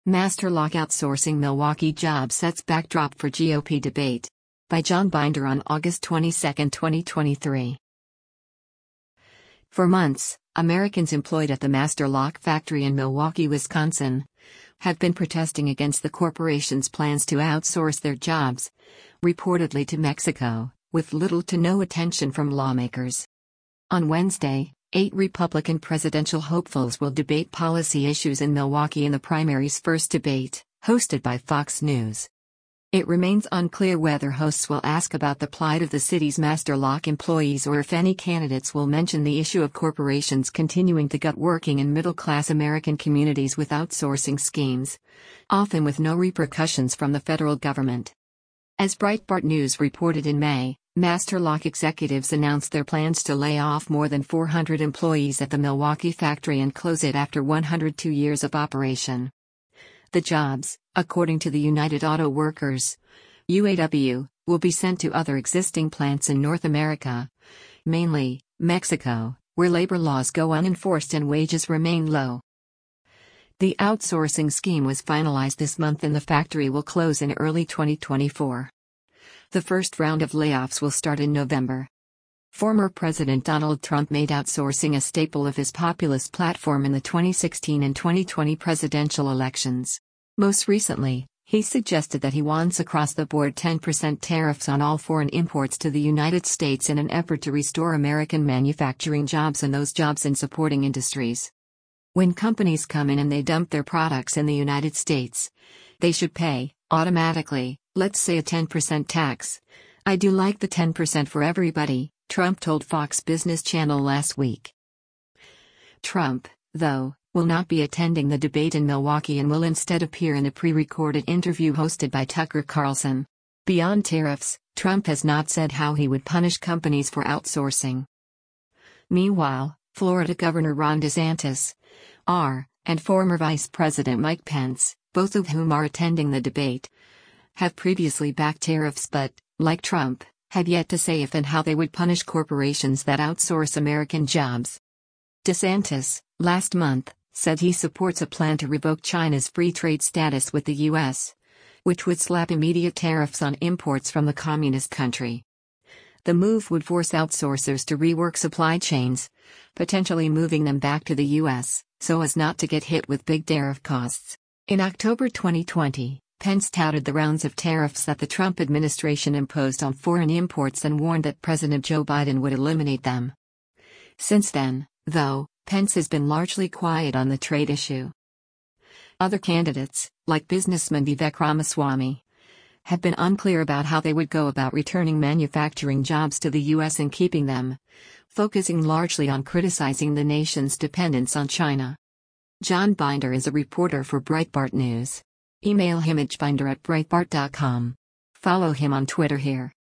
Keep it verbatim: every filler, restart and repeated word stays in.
Masterlock outsourcing Milwaukee job sets backdrop for G O P debate. By John Binder on August twenty-second, twenty twenty-three. For months, Americans employed at the Masterlock factory in Milwaukee, Wisconsin, have been protesting against the corporation's plans to outsource their jobs, reportedly to Mexico, with little to no attention from lawmakers. On Wednesday, eight Republican presidential hopefuls will debate policy issues in Milwaukee in the primary's first debate, hosted by Fox News. It remains unclear whether hosts will ask about the plight of the city's Masterlock employees or if any candidates will mention the issue of corporations continuing to gut working and middle-class American communities with outsourcing schemes, often with no repercussions from the federal government. As Breitbart News reported in May, Masterlock executives announced their plans to lay off more than four hundred employees at the Milwaukee factory and close it after one hundred two years of operation. The jobs, according to the United Auto Workers (U A W), will be sent to other existing plants in North America, mainly Mexico, where labor laws go unenforced and wages remain low. The outsourcing scheme was finalized this month and the factory will close in early twenty twenty-four. The first round of layoffs will start in November. Former President Donald Trump made outsourcing a staple of his populist platform in the twenty sixteen and twenty twenty presidential elections. Most recently, he suggested that he wants across-the-board ten percent tariffs on all foreign imports to the United States in an effort to restore American manufacturing jobs and those jobs in supporting industries. When companies come in and they dump their products in the United States, they should pay, automatically, let's say a ten percent tax. I do like the ten percent for everybody, Trump told Fox Business Channel last week. Trump, though, will not be attending the debate in Milwaukee and will instead appear in a pre-recorded interview hosted by Tucker Carlson. Beyond tariffs, Trump has not said how he would punish companies for outsourcing. Meanwhile, Florida Governor Ron DeSantis, R, and former Vice President Mike Pence, both of whom are attending the debate, have previously backed tariffs but, like Trump, have yet to say if and how they would punish corporations that outsource American jobs. DeSantis, last month, said he supports a plan to revoke China's free trade status with the U S, which would slap immediate tariffs on imports from the communist country. The move would force outsourcers to rework supply chains, potentially moving them back to the U S, so as not to get hit with big tariff costs. In October twenty twenty, Pence touted the rounds of tariffs that the Trump administration imposed on foreign imports and warned that President Joe Biden would eliminate them. Since then, though, Pence has been largely quiet on the trade issue. Other candidates, like businessman Vivek Ramaswamy, have been unclear about how they would go about returning manufacturing jobs to the U S and keeping them, focusing largely on criticizing the nation's dependence on China. John Binder is a reporter for Breitbart News. Email him at binder at breitbart dot com. Follow him on Twitter here.